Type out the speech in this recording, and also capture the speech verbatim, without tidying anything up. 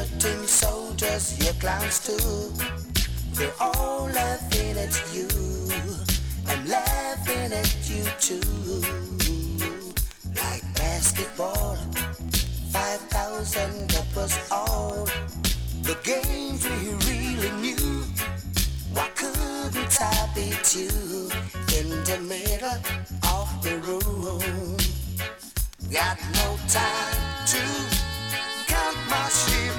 tin soldiers, you clowns too. They're all laughing at you. I'm laughing at you too. Like basketball, five thousand, that was all. The games we really knew. Why couldn't I beat you in the middle of the room? Got no time to count my sheep.